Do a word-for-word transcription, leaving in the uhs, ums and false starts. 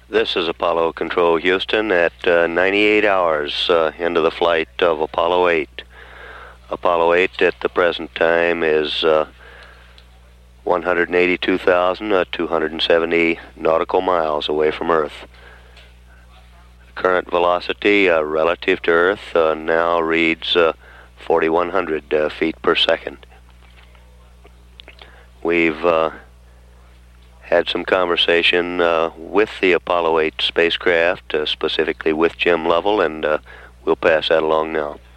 This is Apollo Control Houston at uh, ninety-eight hours uh, into the flight of Apollo eight. Apollo eight at the present time is uh, one hundred eighty-two thousand two hundred seventy nautical miles away from Earth. Current velocity uh, relative to Earth uh, now reads uh, forty-one hundred uh, feet per second. We've uh, had some conversation uh, with the Apollo eight spacecraft, uh, specifically with Jim Lovell, and uh, we'll pass that along now.